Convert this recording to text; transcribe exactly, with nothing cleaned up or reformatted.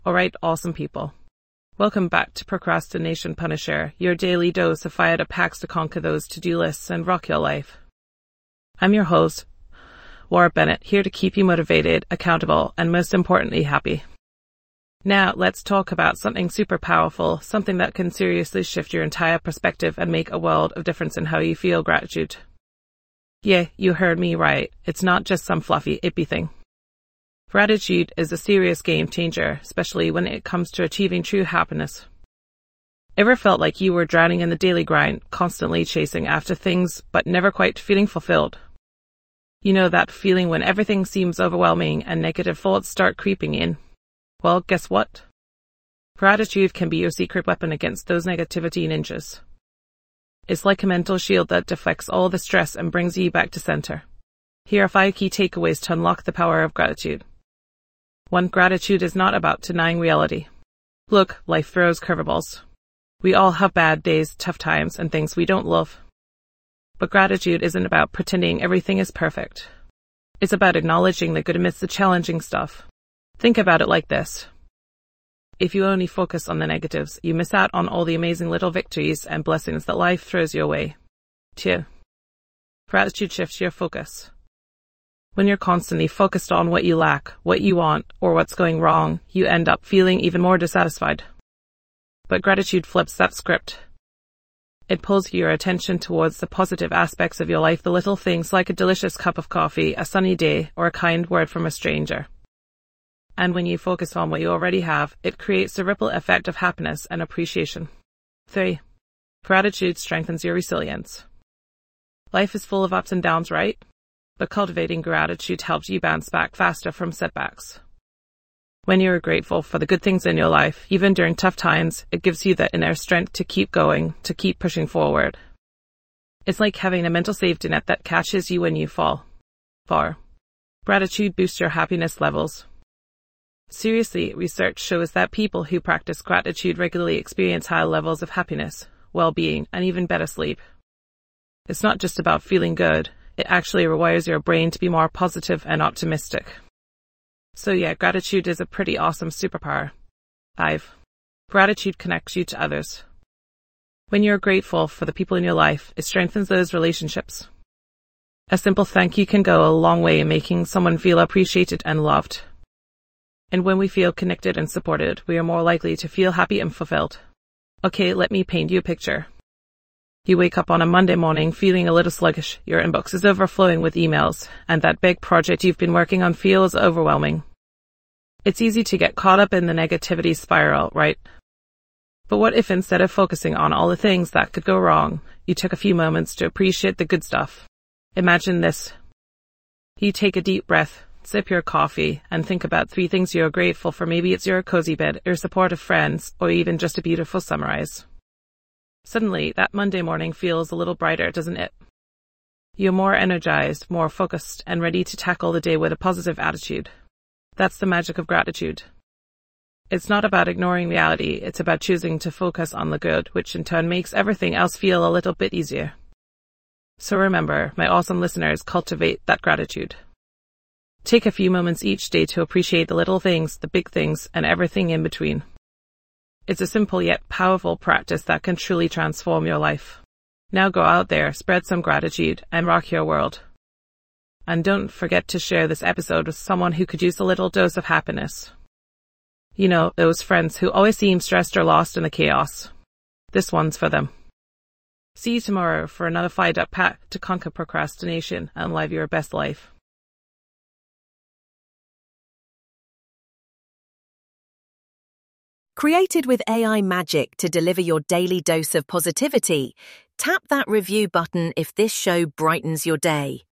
Alright, awesome people. Welcome back to Procrastination Punisher, your daily dose of fired up hacks to conquer those to-do lists and rock your life. I'm your host, Laura Bennett, here to keep you motivated, accountable, and most importantly, happy. Now, let's talk about something super powerful, something that can seriously shift your entire perspective and make a world of difference in how you feel gratitude. Yeah, you heard me right. It's not just some fluffy, ippy thing. Gratitude is a serious game changer, especially when it comes to achieving true happiness. Ever felt like you were drowning in the daily grind, constantly chasing after things, but never quite feeling fulfilled? You know that feeling when everything seems overwhelming and negative thoughts start creeping in? Well, guess what? Gratitude can be your secret weapon against those negativity ninjas. It's like a mental shield that deflects all the stress and brings you back to center. Here are five key takeaways to unlock the power of gratitude. One, gratitude is not about denying reality. Look, life throws curveballs. We all have bad days, tough times, and things we don't love. But gratitude isn't about pretending everything is perfect. It's about acknowledging the good amidst the challenging stuff. Think about it like this. If you only focus on the negatives, you miss out on all the amazing little victories and blessings that life throws your way. Two, gratitude shifts your focus. When you're constantly focused on what you lack, what you want, or what's going wrong, you end up feeling even more dissatisfied. But gratitude flips that script. It pulls your attention towards the positive aspects of your life, the little things like a delicious cup of coffee, a sunny day, or a kind word from a stranger. And when you focus on what you already have, it creates a ripple effect of happiness and appreciation. Three, gratitude strengthens your resilience. Life is full of ups and downs, right? But cultivating gratitude helps you bounce back faster from setbacks. When you're grateful for the good things in your life, even during tough times, it gives you the inner strength to keep going, to keep pushing forward. It's like having a mental safety net that catches you when you fall. Four, gratitude boosts your happiness levels. Seriously, research shows that people who practice gratitude regularly experience higher levels of happiness, well-being, and even better sleep. It's not just about feeling good. It actually rewires your brain to be more positive and optimistic. So yeah, gratitude is a pretty awesome superpower. Five, gratitude connects you to others. When you're grateful for the people in your life, it strengthens those relationships. A simple thank you can go a long way in making someone feel appreciated and loved. And when we feel connected and supported, we are more likely to feel happy and fulfilled. Okay, let me paint you a picture. You wake up on a Monday morning feeling a little sluggish, your inbox is overflowing with emails, and that big project you've been working on feels overwhelming. It's easy to get caught up in the negativity spiral, right? But what if instead of focusing on all the things that could go wrong, you took a few moments to appreciate the good stuff? Imagine this. You take a deep breath, sip your coffee, and think about three things you're grateful for. Maybe it's your cozy bed, your supportive friends, or even just a beautiful sunrise. Suddenly, that Monday morning feels a little brighter, doesn't it? You're more energized, more focused, and ready to tackle the day with a positive attitude. That's the magic of gratitude. It's not about ignoring reality, it's about choosing to focus on the good, which in turn makes everything else feel a little bit easier. So remember, my awesome listeners, cultivate that gratitude. Take a few moments each day to appreciate the little things, the big things, and everything in between. It's a simple yet powerful practice that can truly transform your life. Now go out there, spread some gratitude, and rock your world. And don't forget to share this episode with someone who could use a little dose of happiness. You know, those friends who always seem stressed or lost in the chaos. This one's for them. See you tomorrow for another fired up hack to conquer procrastination and live your best life. Created with A I magic to deliver your daily dose of positivity, tap that review button if this show brightens your day.